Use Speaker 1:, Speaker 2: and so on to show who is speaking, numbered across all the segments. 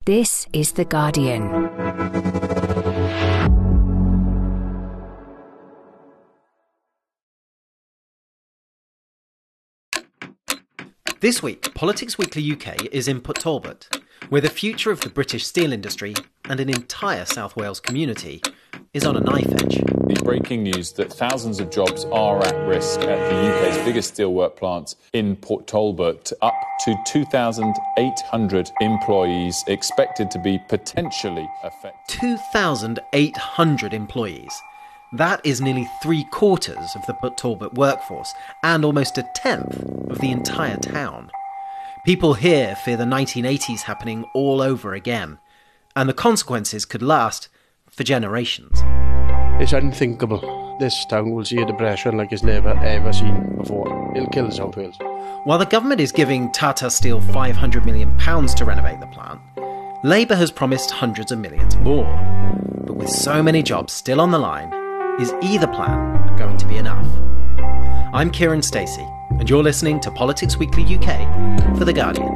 Speaker 1: This is The Guardian.
Speaker 2: This week, Politics Weekly UK is in Port Talbot, where the future of the British steel industry and an entire South Wales community is on a knife edge.
Speaker 3: The breaking news that thousands of jobs are at risk at the UK's biggest steelwork plant in Port Talbot, up to 2,800 employees expected to be potentially affected.
Speaker 2: 2,800 employees. That is nearly 3/4 of the Port Talbot workforce and almost a tenth of the entire town. People here fear the 1980s happening all over again, and the consequences could last for generations.
Speaker 4: It's unthinkable. This town will see a depression like it's never ever seen before. It'll kill South Wales.
Speaker 2: While the government is giving Tata Steel £500 million to renovate the plant, Labour has promised hundreds of millions more. But with so many jobs still on the line, is either plan going to be enough? I'm Kieran Stacey, and you're listening to Politics Weekly UK for The Guardian.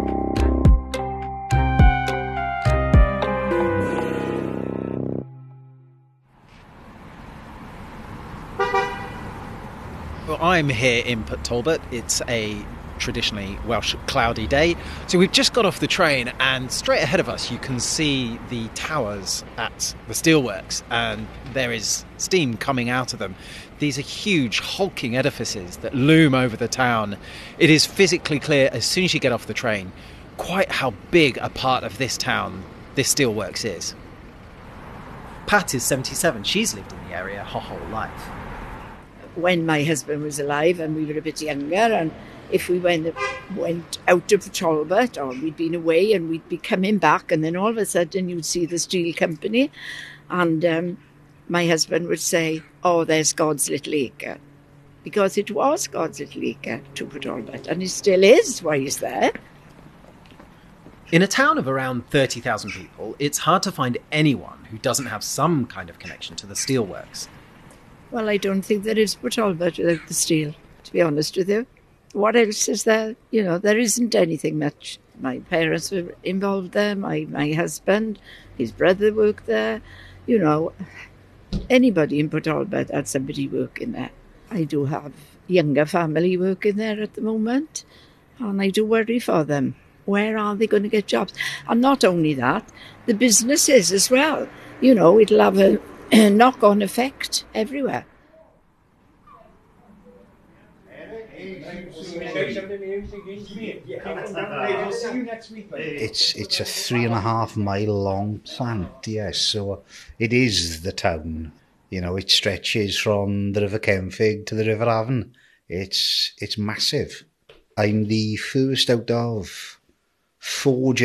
Speaker 2: Well, I'm here in Port Talbot. It's a traditionally Welsh cloudy day. So we've just got off the train, and straight ahead of us you can see the towers at the steelworks, and there is steam coming out of them. These are huge hulking edifices that loom over the town. It is physically clear as soon as you get off the train quite how big a part of this town this steelworks is. Pat is 77. She's lived in the area her whole life.
Speaker 5: When my husband was alive and we were a bit younger, and if we went out of Talbot, or we'd been away and we'd be coming back, and then all of a sudden you'd see the steel company, and my husband would say, "Oh, there's God's little acre," because it was God's little acre to Port Talbot, and it still is why he's there.
Speaker 2: In a town of around 30,000 people, it's hard to find anyone who doesn't have some kind of connection to the steelworks.
Speaker 5: Well, I don't think there is Port Talbot without the steel, to be honest with you. What else is there? You know, there isn't anything much. My parents were involved there, my husband, his brother worked there. You know, anybody in Port Talbot had somebody working there. I do have younger family working there at the moment, and I do worry for them. Where are they going to get jobs? And not only that, the businesses as well. You know, it'll have a knock-on effect everywhere.
Speaker 6: It's a 3.5 mile long plant, yes, so it is the town. You know, it stretches from the River Kenfig to the River Avon. It's massive. I'm the first out of 5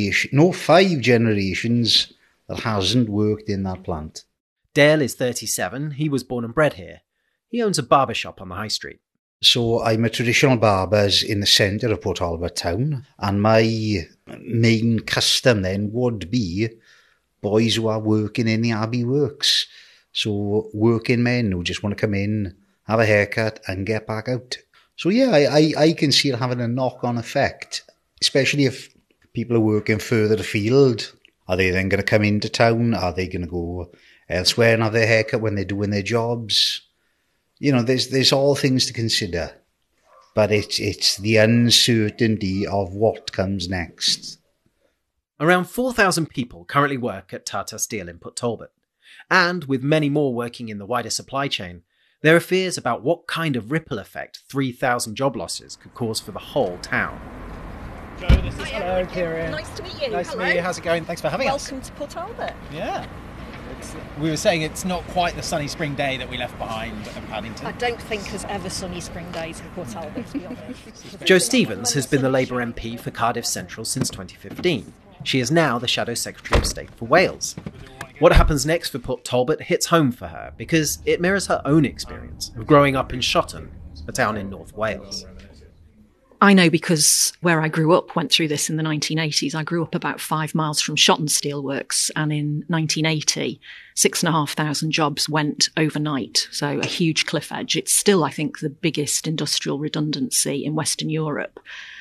Speaker 6: generations that hasn't worked in that plant.
Speaker 2: Dale is 37. He was born and bred here. He owns a barber shop on the high street.
Speaker 6: So I'm a traditional barber's in the centre of Port Talbot town, and my main custom then would be boys who are working in the Abbey Works. So working men who just want to come in, have a haircut and get back out. So yeah, I can see it having a knock-on effect, especially if people are working further afield. Are they then going to come into town? Are they going to go elsewhere and have their haircut when they're doing their jobs? You know, there's all things to consider, but it's the uncertainty of what comes next.
Speaker 2: Around 4,000 people currently work at Tata Steel in Port Talbot, and with many more working in the wider supply chain, there are fears about what kind of ripple effect 3,000 job losses could cause for the whole town.
Speaker 7: Joe, this is hello, Kieran.
Speaker 8: Nice to meet you.
Speaker 7: Nice to meet you. How's it going? Thanks for having us.
Speaker 8: Welcome to Port Talbot.
Speaker 7: Yeah. We were saying it's not quite the sunny spring day that we left behind at Paddington.
Speaker 8: I don't think there's ever sunny spring days in Port Talbot, to be honest.
Speaker 2: Jo Stevens has been the Labour MP for Cardiff Central since 2015. She is now the Shadow Secretary of State for Wales. What happens next for Port Talbot hits home for her because it mirrors her own experience of growing up in Shotton, a town in North Wales.
Speaker 9: I know because where I grew up went through this in the 1980s. I grew up about 5 miles from Shotton Steelworks, and in 1980, 6,500 jobs went overnight. So a huge cliff edge. It's still, I think, the biggest industrial redundancy in Western Europe.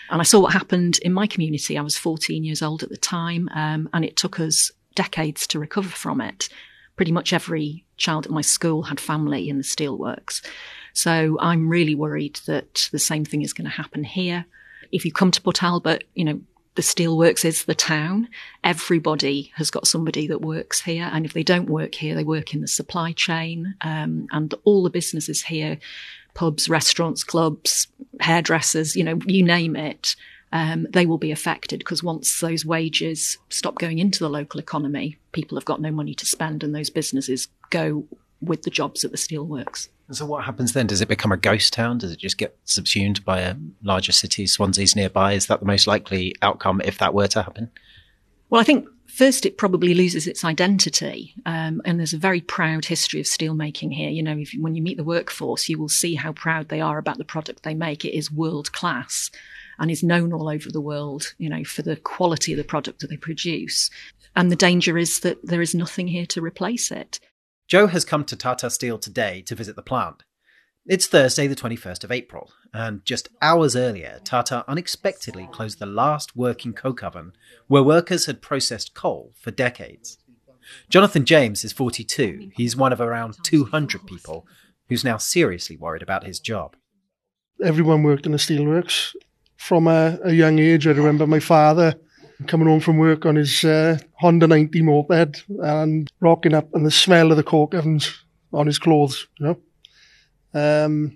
Speaker 9: And I saw what happened in my community. I was 14 years old at the time, and it took us decades to recover from it. Pretty much every child at my school had family in the steelworks. So I'm really worried that the same thing is going to happen here. If you come to Port Talbot, the steelworks is the town. Everybody has got somebody that works here. And if they don't work here, they work in the supply chain. And all the businesses here, pubs, restaurants, clubs, hairdressers, you name it, they will be affected, because once those wages stop going into the local economy, people have got no money to spend, and those businesses go with the jobs at the steelworks.
Speaker 2: And so what happens then? Does it become a ghost town? Does it just get subsumed by a larger city? Swansea's nearby. Is that the most likely outcome if that were to happen?
Speaker 9: Well, I think first it probably loses its identity. And there's a very proud history of steelmaking here. When you meet the workforce, you will see how proud they are about the product they make. It is world class and is known all over the world, for the quality of the product that they produce. And the danger is that there is nothing here to replace it.
Speaker 2: Joe has come to Tata Steel today to visit the plant. It's Thursday, the 21st of April, and just hours earlier, Tata unexpectedly closed the last working coke oven where workers had processed coal for decades. Jonathan James is 42. He's one of around 200 people who's now seriously worried about his job.
Speaker 10: Everyone worked in the steelworks. From a young age, I remember my father coming home from work on his Honda 90 moped and rocking up, and the smell of the coke ovens on his clothes, It's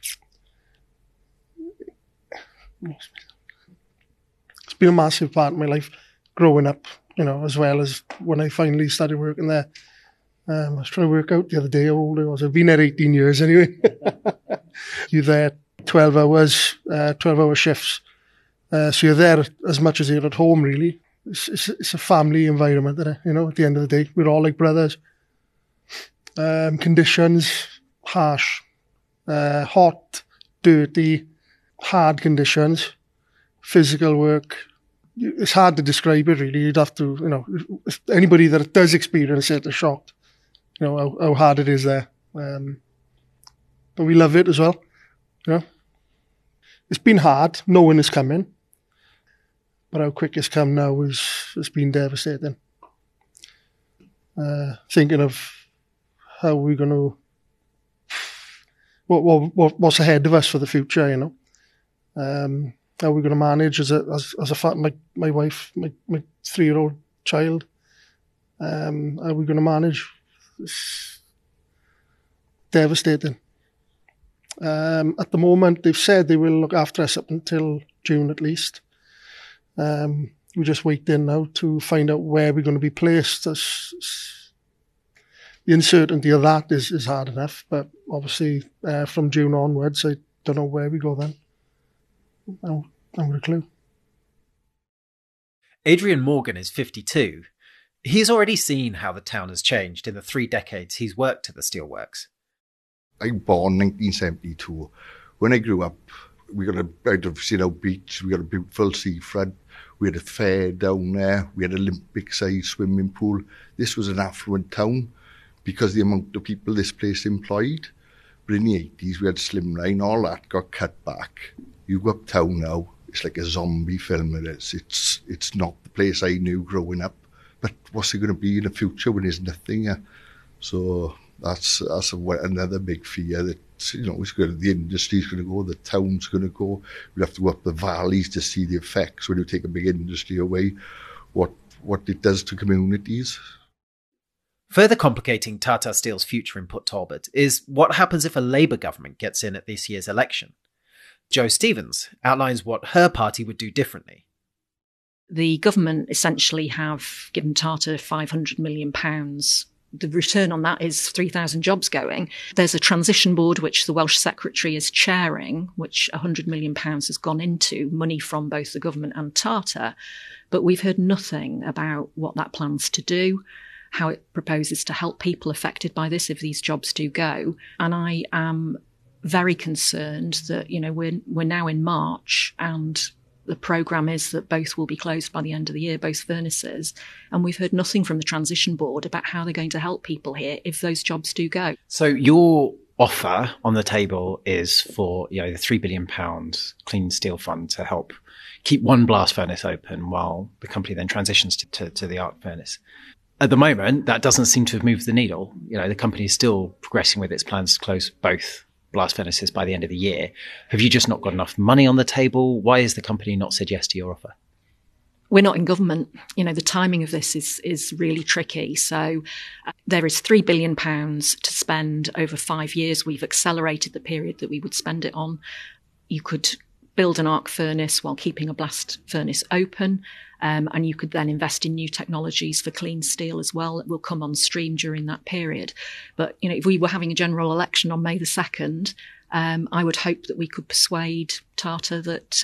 Speaker 10: been a massive part of my life growing up, as well as when I finally started working there. I was trying to work out the other day how old I was. I've been there 18 years anyway. You're there 12 hours, 12-hour shifts. So you're there as much as you're at home, really. It's a family environment, isn't it? At the end of the day, we're all like brothers. Conditions, harsh. Hot, dirty, hard conditions. Physical work. It's hard to describe it, really. You'd have to, anybody that does experience it is shocked, how hard it is there. But we love it as well, It's been hard knowing it's coming. But how quick it's come now has been devastating. Thinking of how we're going to, what's ahead of us for the future, how we're going to manage as my wife, my 3-year-old child. How we're going to manage? It's devastating. At the moment, they've said they will look after us up until June at least. We're just waiting now to find out where we're going to be placed. The uncertainty of that is hard enough, but obviously from June onwards, I don't know where we go then. I haven't got a clue.
Speaker 2: Adrian Morgan is 52. He's already seen how the town has changed in the 3 decades he's worked at the steelworks.
Speaker 11: I was born in 1972. When I grew up, we got out of Sinnow Beach, we got a beautiful seafront, we had a fair down there, we had an Olympic-sized swimming pool. This was an affluent town because the amount of people this place employed. But in the 80s, we had Slimline, all that got cut back. You go uptown now, it's like a zombie film. It's not the place I knew growing up. But what's it going to be in the future when there's nothing here? So that's another big fear that, the industry's going to go, the town's going to go. We have to go up the valleys to see the effects when you take a big industry away, what it does to communities.
Speaker 2: Further complicating Tata Steel's future in Port Talbot is what happens if a Labour government gets in at this year's election. Jo Stevens outlines what her party would do differently.
Speaker 9: The government essentially have given Tata £500 million. The return on that is 3,000 jobs going. There's a transition board which the Welsh Secretary is chairing, which £100 million has gone into, money from both the government and Tata. But we've heard nothing about what that plans to do, how it proposes to help people affected by this if these jobs do go. And I am very concerned that, we're now in March and the programme is that both will be closed by the end of the year, both furnaces. And we've heard nothing from the transition board about how they're going to help people here if those jobs do go.
Speaker 2: So your offer on the table is for, the £3 billion Clean Steel Fund to help keep one blast furnace open while the company then transitions to the arc furnace. At the moment, that doesn't seem to have moved the needle. The company is still progressing with its plans to close both blast furnaces by the end of the year. Have you just not got enough money on the table? Why has the company not said yes to your offer?
Speaker 9: We're not in government. The timing of this is really tricky. So there is £3 billion to spend over 5 years. We've accelerated the period that we would spend it on. You could build an arc furnace while keeping a blast furnace open. And you could then invest in new technologies for clean steel as well that will come on stream during that period. But, if we were having a general election on May the 2nd, I would hope that we could persuade Tata that,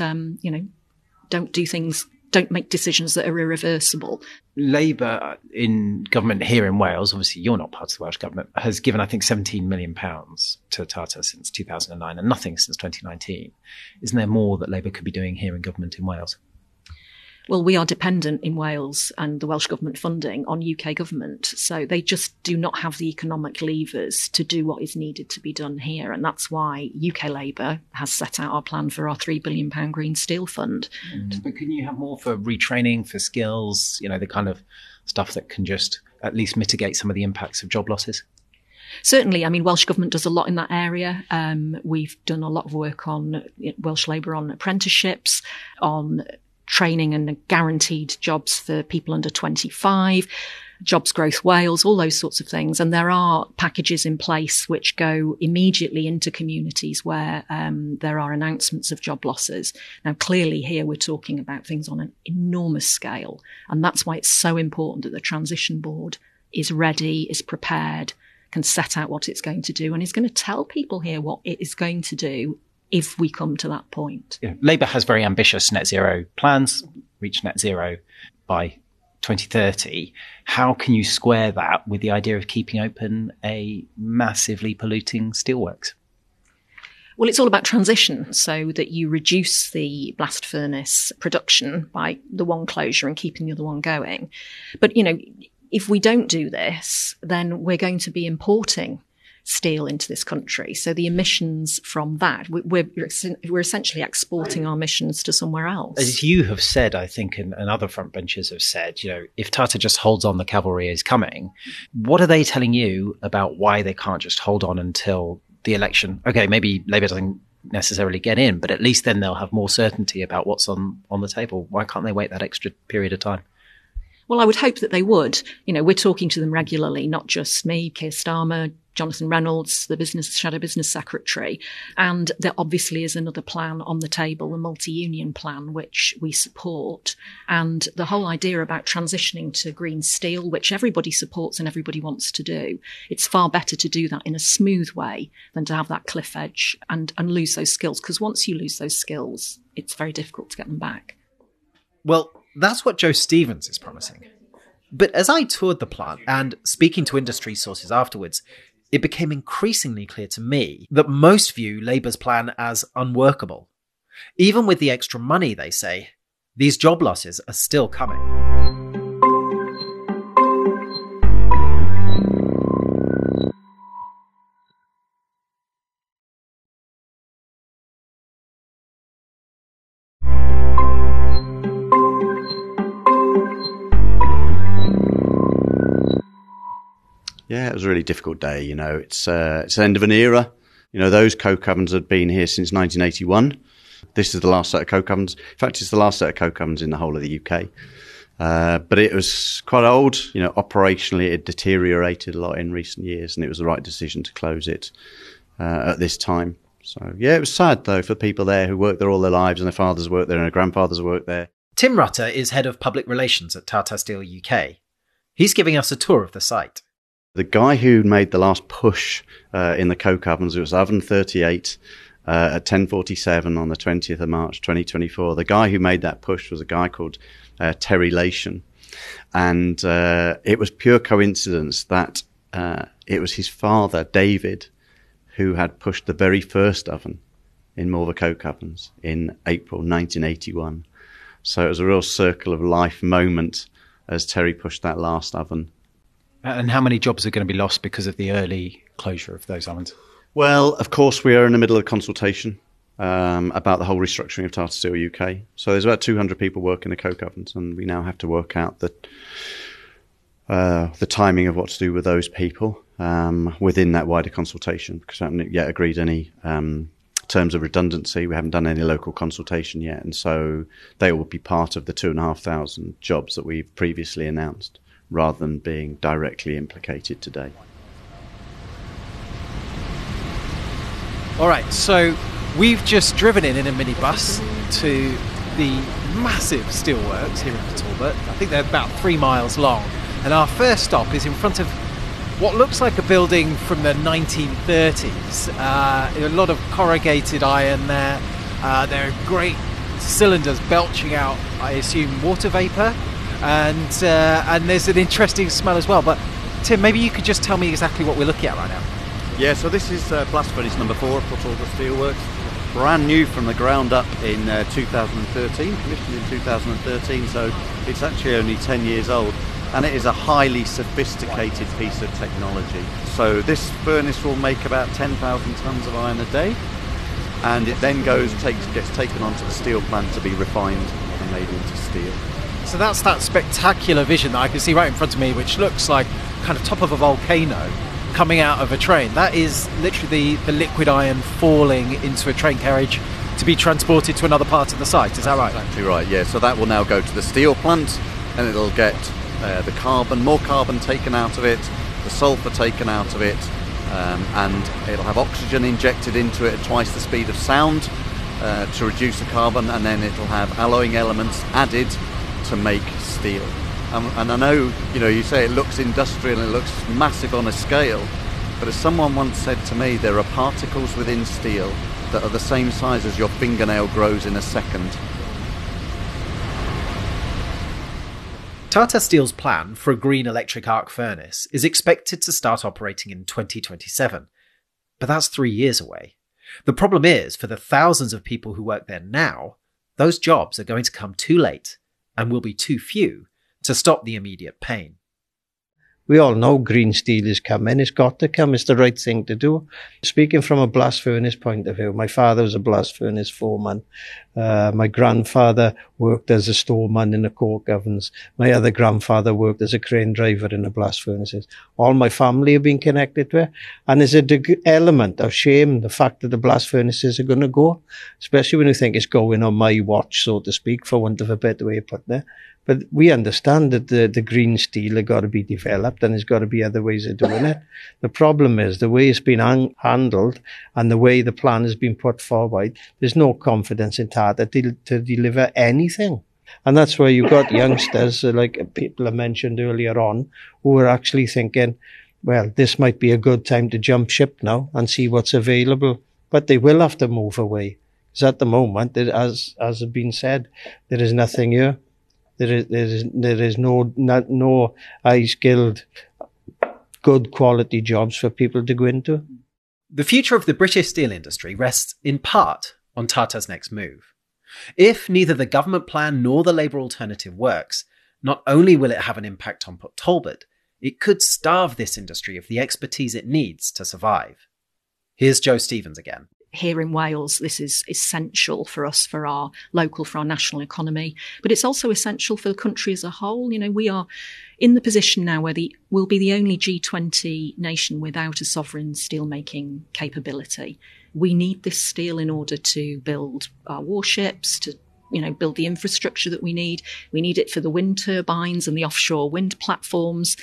Speaker 9: don't make decisions that are irreversible.
Speaker 2: Labour in government here in Wales, obviously you're not part of the Welsh government, has given, I think, £17 million to Tata since 2009 and nothing since 2019. Isn't there more that Labour could be doing here in government in Wales?
Speaker 9: Well, we are dependent in Wales and the Welsh Government funding on UK government. So they just do not have the economic levers to do what is needed to be done here. And that's why UK Labour has set out our plan for our £3 billion Green Steel Fund.
Speaker 2: But can you have more for retraining, for skills, the kind of stuff that can just at least mitigate some of the impacts of job losses?
Speaker 9: Certainly. Welsh Government does a lot in that area. We've done a lot of work on Welsh Labour on apprenticeships, on training and guaranteed jobs for people under 25, Jobs Growth Wales, all those sorts of things. And there are packages in place which go immediately into communities where there are announcements of job losses. Now, clearly here we're talking about things on an enormous scale. And that's why it's so important that the Transition Board is ready, is prepared, can set out what it's going to do, and is going to tell people here what it is going to do if we come to that point.
Speaker 2: Labour has very ambitious net zero plans, reach net zero by 2030. How can you square that with the idea of keeping open a massively polluting steelworks?
Speaker 9: Well, it's all about transition, so that you reduce the blast furnace production by the one closure and keeping the other one going. But, if we don't do this, then we're going to be importing steel into this country. So the emissions from that, we're essentially exporting our emissions to somewhere else.
Speaker 2: As you have said, I think, and other frontbenchers have said, if Tata just holds on, the cavalry is coming. What are they telling you about why they can't just hold on until the election? Okay, maybe Labour doesn't necessarily get in, but at least then they'll have more certainty about what's on the table. Why can't they wait that extra period of time?
Speaker 9: Well, I would hope that they would. We're talking to them regularly, not just me, Keir Starmer, Jonathan Reynolds, the Shadow Business Secretary. And there obviously is another plan on the table, the multi-union plan, which we support. And the whole idea about transitioning to green steel, which everybody supports and everybody wants to do, it's far better to do that in a smooth way than to have that cliff edge and lose those skills. Because once you lose those skills, it's very difficult to get them back.
Speaker 7: Well, that's what Joe Stevens is promising. But as I toured the plant and speaking to industry sources afterwards, it became increasingly clear to me that most view Labour's plan as unworkable. Even with the extra money, they say, these job losses are still coming.
Speaker 4: Yeah, it was a really difficult day. It's the end of an era. Those coke ovens had been here since 1981. This is the last set of coke ovens. In fact, it's the last set of coke ovens in the whole of the UK. But it was quite old. Operationally, it had deteriorated a lot in recent years, and it was the right decision to close it at this time. So, yeah, it was sad, though, for people there who worked there all their lives, and their fathers worked there, and their grandfathers worked there.
Speaker 7: Tim Rutter is head of public relations at Tata Steel UK. He's giving us a tour of the site.
Speaker 4: The guy who made the last push in the coke ovens, it was oven 38 at 10:47 on the 20th of March 2024. The guy who made that push was a guy called Terry Lation. And it was pure coincidence that it was his father, David, who had pushed the very first oven in Morva coke ovens in April 1981. So it was a real circle of life moment as Terry pushed that last oven.
Speaker 2: And how many jobs are going to be lost because of the early closure of those ovens?
Speaker 4: Well, of course, we are in the middle of consultation. about the whole restructuring of Tata Steel UK. So there's about 200 people working the coke ovens, and we now have to work out the timing of what to do with those people within that wider consultation, because we haven't yet agreed any terms of redundancy. We haven't done any local consultation yet, and so they will be part of the 2,500 jobs that we've previously announced, rather than being directly implicated today.
Speaker 2: All right, so we've just driven in a minibus to the massive steelworks here in Port Talbot. I think they're about 3 miles long. And our first stop is in front of what looks like a building from the 1930s. A lot of corrugated iron there. There are great cylinders belching out, I assume, water vapour. And there's an interesting smell as well. But Tim, maybe you could just tell me exactly what we're looking at right now.
Speaker 4: Yeah, so this is blast furnace number 4 at Port Talbot Steelworks. Brand new from the ground up in 2013, commissioned in 2013, so it's actually only 10 years old. And it is a highly sophisticated piece of technology. So this furnace will make about 10,000 tonnes of iron a day, and it then gets taken onto the steel plant to be refined and made into steel.
Speaker 2: So that's that spectacular vision that I can see right in front of me, which looks like kind of top of a volcano coming out of a train. That is literally the liquid iron falling into a train carriage to be transported to another part of the site. Is that right?
Speaker 4: Exactly right, yeah. So that will now go to the steel plant, and it'll get more carbon taken out of it, the sulphur taken out of it, and it'll have oxygen injected into it at twice the speed of sound to reduce the carbon, and then it'll have alloying elements added to make steel. And I know, you say it looks industrial and it looks massive on a scale, but as someone once said to me, there are particles within steel that are the same size as your fingernail grows in a second.
Speaker 7: Tata Steel's plan for a green electric arc furnace is expected to start operating in 2027, but that's 3 years away. The problem is, for the thousands of people who work there now, those jobs are going to come too late and will be too few to stop the immediate pain.
Speaker 12: We all know green steel is coming. It's got to come. It's the right thing to do. Speaking from a blast furnace point of view, my father was a blast furnace foreman. My grandfather worked as a storeman in the coke ovens. My other grandfather worked as a crane driver in the blast furnaces. All my family have been connected to it. And there's an element of shame, the fact that the blast furnaces are going to go, especially when you think it's going on my watch, so to speak, for want of a better way of putting it. But we understand that the green steel has got to be developed, and there's got to be other ways of doing it. The problem is the way it's been handled and the way the plan has been put forward, there's no confidence in Tata to deliver anything. And that's where you've got youngsters, like people I mentioned earlier on, who are actually thinking, well, this might be a good time to jump ship now and see what's available. But they will have to move away. Because at the moment, as has been said, there is nothing here. There is no high-skilled, good quality jobs for people to go into.
Speaker 7: The future of the British steel industry rests in part on Tata's next move. If neither the government plan nor the Labour alternative works, not only will it have an impact on Port Talbot, it could starve this industry of the expertise it needs to survive. Here's Joe Stevens again.
Speaker 9: Here in Wales, this is essential for us, for our national economy, but it's also essential for the country as a whole. We are in the position now where we'll be the only G20 nation without a sovereign steelmaking capability. We need this steel in order to build our warships, to build the infrastructure that we need. We need it for the wind turbines and the offshore wind platforms.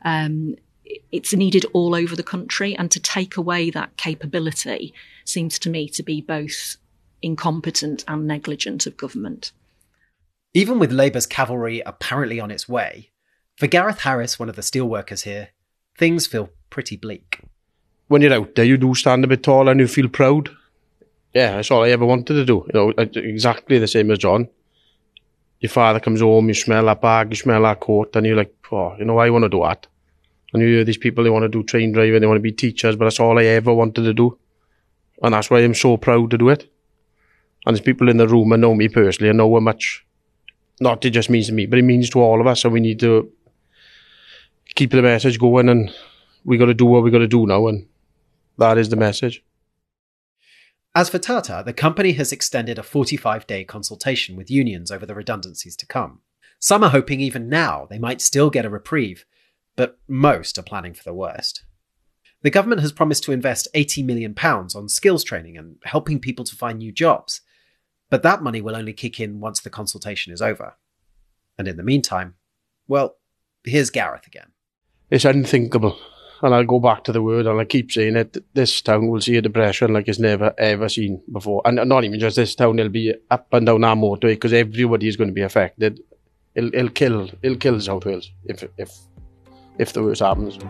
Speaker 9: It's needed all over the country, and to take away that capability seems to me to be both incompetent and negligent of government.
Speaker 7: Even with Labour's cavalry apparently on its way, for Gareth Harris, one of the steelworkers here, things feel pretty bleak.
Speaker 13: When you're out there, you do stand a bit tall and you feel proud. Yeah, that's all I ever wanted to do. Exactly the same as John. Your father comes home, you smell that bag, you smell that coat, and you're like, I want to do that. And you hear these people, they want to do train driving, they want to be teachers, but that's all I ever wanted to do. And that's why I'm so proud to do it. And there's people in the room that know me personally and know how much, not it just means to me, but it means to all of us. And we need to keep the message going, and we got to do what we got to do now. And that is the message.
Speaker 7: As for Tata, the company has extended a 45-day consultation with unions over the redundancies to come. Some are hoping even now they might still get a reprieve, but most are planning for the worst. The government has promised to invest £80 million on skills training and helping people to find new jobs, but that money will only kick in once the consultation is over. And in the meantime, well, here's Gareth again.
Speaker 13: It's unthinkable. And I'll go back to the word, and I keep saying it, this town will see a depression like it's never ever seen before. And not even just this town, it'll be up and down our motorway because everybody is going to be affected. It'll kill South Wales if the worst happens.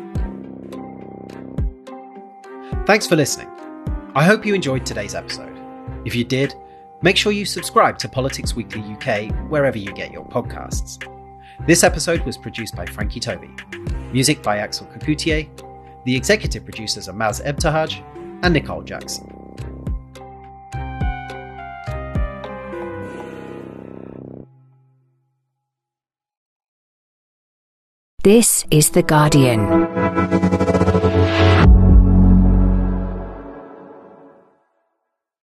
Speaker 7: Thanks for listening. I hope you enjoyed today's episode. If you did, make sure you subscribe to Politics Weekly UK wherever you get your podcasts. This episode was produced by Frankie Toby. Music by Axel Kakoutié. The executive producers are Maz Ebtahaj and Nicole Jackson.
Speaker 1: This is The Guardian.